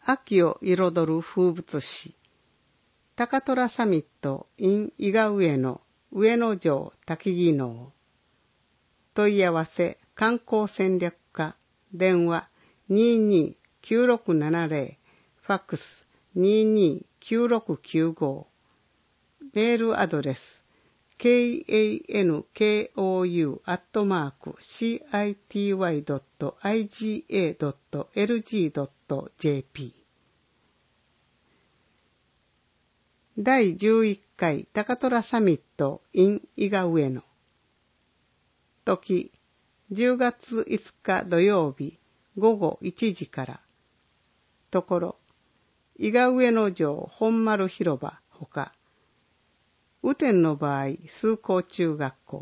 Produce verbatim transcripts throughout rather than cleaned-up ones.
秋を彩る風物詩、高虎サミット in 伊賀上野上野城滝技能。問い合わせ観光戦略課、電話 にーにーきゅうろくななぜろ、ファックス にーにーきゅうろくきゅうご、メールアドレス ケーエーエヌケーオーユー アットマーク シーアイティーワイ ドット アイジーエー ドット エルジー ドット ジェーピー。だいじゅういっかい高虎サミット in 伊賀上野。時じゅうがついつか土曜日ごごいちじから。ところ伊賀上野城本丸広場ほか、雨天の場合崇光中学校。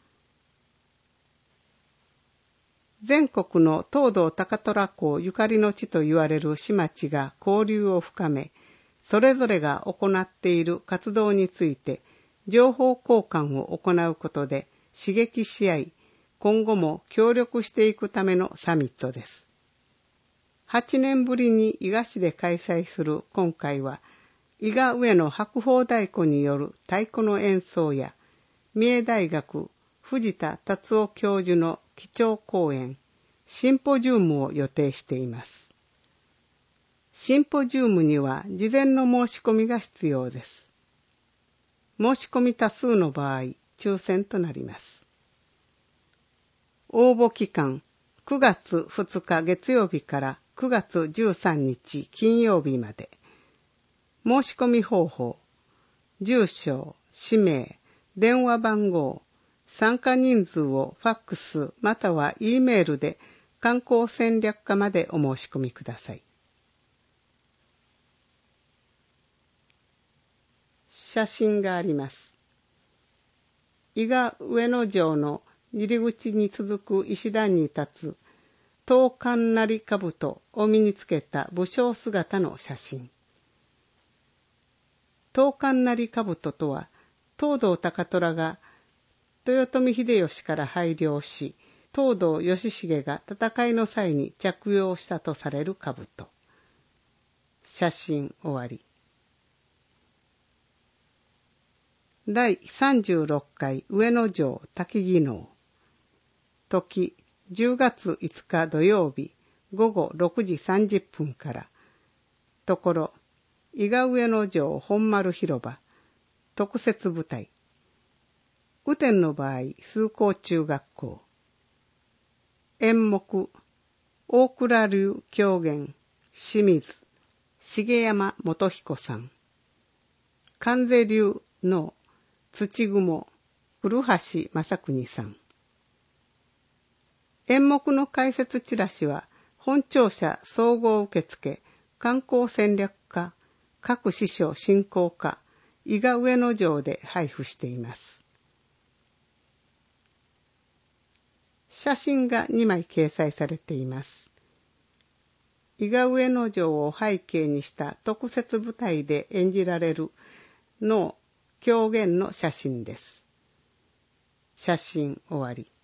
全国の東道高虎港ゆかりの地と言われる市町が交流を深め、それぞれが行っている活動について情報交換を行うことで刺激し合い、今後も協力していくためのサミットです。はちねんぶりに伊賀市で開催する今回は、伊賀上野白鵬太鼓による太鼓の演奏や、三重大学藤田達夫教授の基調講演、シンポジウムを予定しています。シンポジウムには事前の申し込みが必要です。申し込み多数の場合、抽選となります。応募期間、くがつふつか月曜日からくがつじゅうさんにち金曜日まで。申し込み方法、住所、氏名、電話番号、参加人数をファックスまたは E メールで観光戦略課までお申し込みください。写真があります。伊賀上野城の入り口に続く石段に立つ東神成兜を身につけた武将姿の写真。東神成兜とは、東道高虎が豊臣秀吉から拝領し、東道義重が戦いの際に着用したとされる兜。写真終わり。だいさんじゅうろっかい上野城滝技能。時じゅうがついつか土曜日ごごろくじさんじゅっぷんから。ところ伊賀上野城本丸広場特設舞台。雨天の場合崇光中学校。演目大倉流狂言清水重山元彦さん。関西流の土雲古橋正邦さん。演目の解説チラシは本庁舎総合受付観光戦略課各支所振興課伊賀上野城で配布しています。写真がにまい掲載されています。伊賀上野城を背景にした特設舞台で演じられる能狂言の写真です。写真終わり。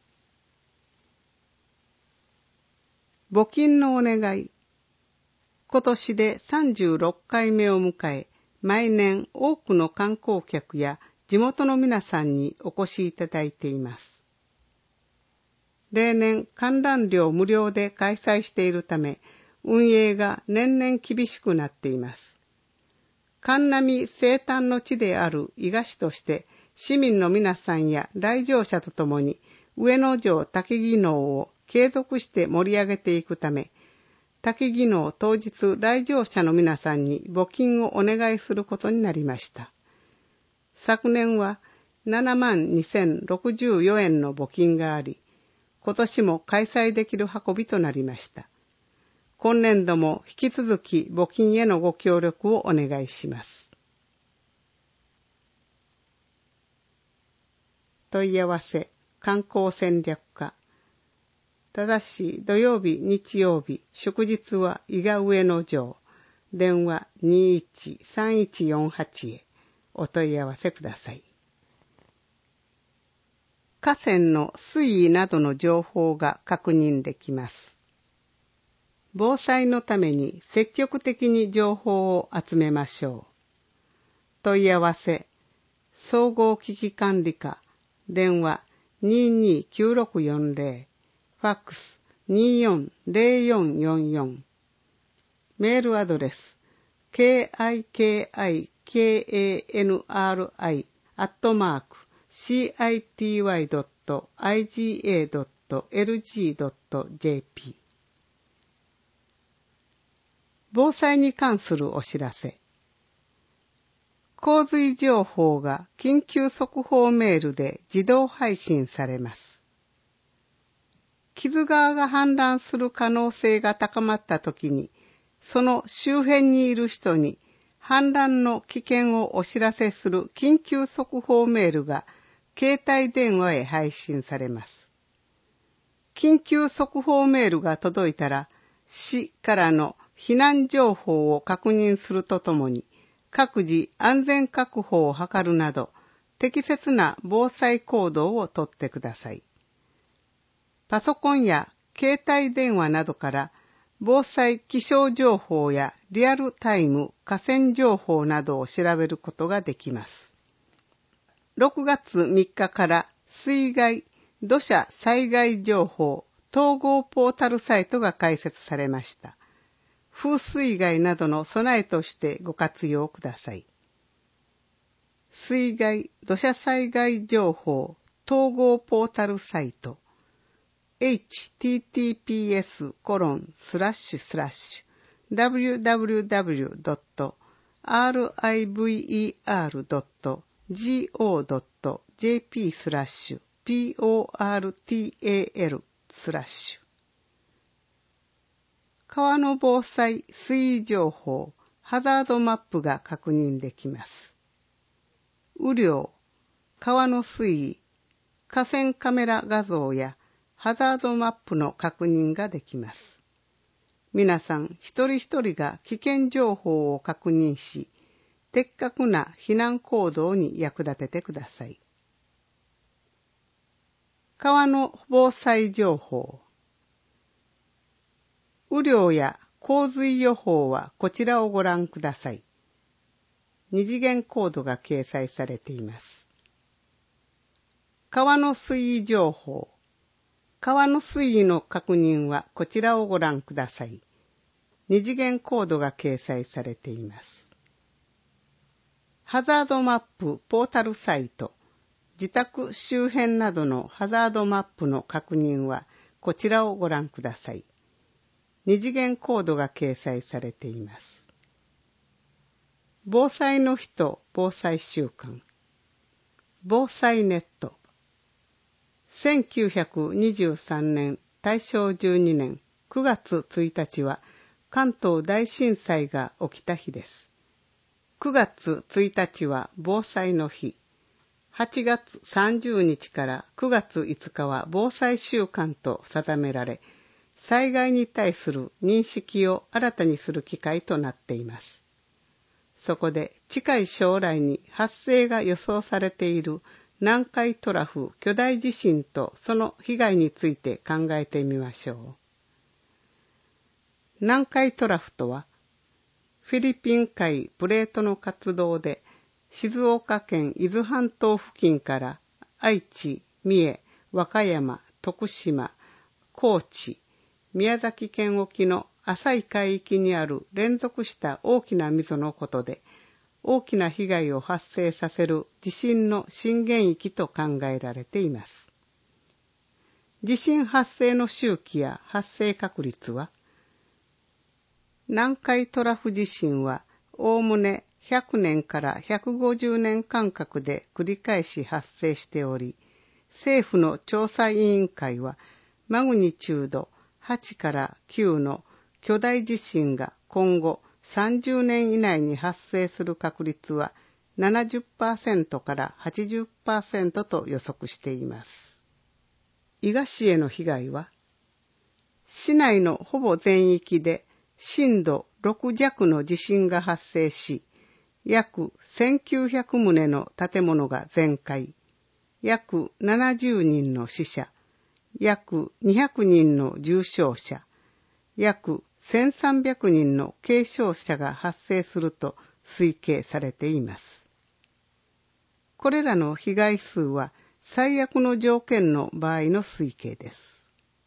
募金のお願い。今年でさんじゅうろっかいめを迎え、毎年多くの観光客や地元の皆さんにお越しいただいています。例年観覧料無料で開催しているため、運営が年々厳しくなっています。神波生誕の地である伊賀市として、市民の皆さんや来場者とともに上野城滝技能を継続して盛り上げていくため、滝技能当日来場者の皆さんに募金をお願いすることになりました。昨年はななまんにせんろくじゅうよえんの募金があり、今年も開催できる運びとなりました。今年度も引き続き募金へのご協力をお願いします。問い合わせ観光戦略課。ただし土曜日日曜日祝日は伊賀上野城。電話 にいちさんいちよんはち へお問い合わせください。河川の水位などの情報が確認できます。 防災のために積極的に情報を集めましょう。問い合わせ、総合危機管理課、電話 にーにーきゅうろくよんぜろ、ファックス にーよんぜろよんよんよん、メールアドレス、キキキカンリ アットマーク シーアイティーワイドットアイジーエードットエルジードットジェーピー。防災に関するお知らせ。洪水情報が緊急速報メールで自動配信されます。木津川が氾濫する可能性が高まったときに、その周辺にいる人に氾濫の危険をお知らせする緊急速報メールが携帯電話へ配信されます。緊急速報メールが届いたら、市からの避難情報を確認するとともに、各自安全確保を図るなど、適切な防災行動をとってください。パソコンや携帯電話などから防災気象情報やリアルタイム河川情報などを調べることができます。ろくがつみっかから水害、土砂災害情報統合ポータルサイトが開設されました。風水害などの備えとしてご活用ください。水害・土砂災害情報統合ポータルサイト エイチティーティーピーエスコロンスラッシュスラッシュダブリューダブリューダブリュードットアールアイブイイーアールドットジーオードットジェーピースラッシュピーオーアールティーエーエルスラッシュ川の防災水位情報、ハザードマップが確認できます。雨量、川の水位、河川カメラ画像やハザードマップの確認ができます。皆さん一人一人が危険情報を確認し、的確な避難行動に役立ててください。川の防災情報。雨量や洪水予報はこちらをご覧ください。二次元コードが掲載されています。川の水位情報。川の水位の確認はこちらをご覧ください。二次元コードが掲載されています。ハザードマップポータルサイト。自宅周辺などのハザードマップの確認はこちらをご覧ください。二次元コードが掲載されています。防災の日と防災週間。防災ネット。せんきゅうひゃくにじゅうさんねん大正じゅうにねんくがつついたちは関東大震災が起きた日です。くがつついたちは防災の日。はちがつさんじゅうにちからくがついつかは防災週間と定められ、災害に対する認識を新たにする機会となっています。そこで近い将来に発生が予想されている南海トラフ巨大地震とその被害について考えてみましょう。南海トラフとは、フィリピン海プレートの活動で静岡県伊豆半島付近から愛知、三重、和歌山、徳島、高知、宮崎県沖の浅い海域にある連続した大きな溝のことで、大きな被害を発生させる地震の震源域と考えられています。地震発生の周期や発生確率は、南海トラフ地震はおおむねひゃくねんからひゃくごじゅうねん間隔で繰り返し発生しており、政府の調査委員会はマグニチュードはちからきゅうの巨大地震が今後さんじゅうねん以内に発生する確率は ななじゅっパーセント から はちじゅっパーセント と予測しています。伊賀市への被害は、市内のほぼ全域で震度ろくじゃくの地震が発生し、約せんきゅうひゃくとうの建物が全壊、約ななじゅうにんの死者、約にひゃくにんの重傷者、約せんさんびゃくにんの軽傷者が発生すると推計されています。これらの被害数は最悪の条件の場合の推計です。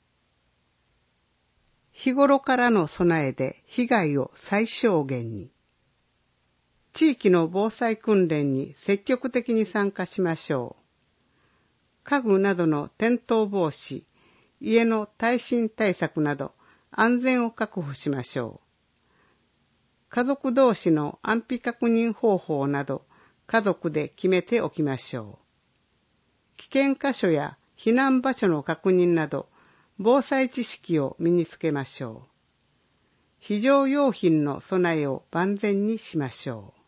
日頃からの備えで被害を最小限に。地域の防災訓練に積極的に参加しましょう。家具などの転倒防止、家の耐震対策など安全を確保しましょう。家族同士の安否確認方法など家族で決めておきましょう。危険箇所や避難場所の確認など防災知識を身につけましょう。非常用品の備えを万全にしましょう。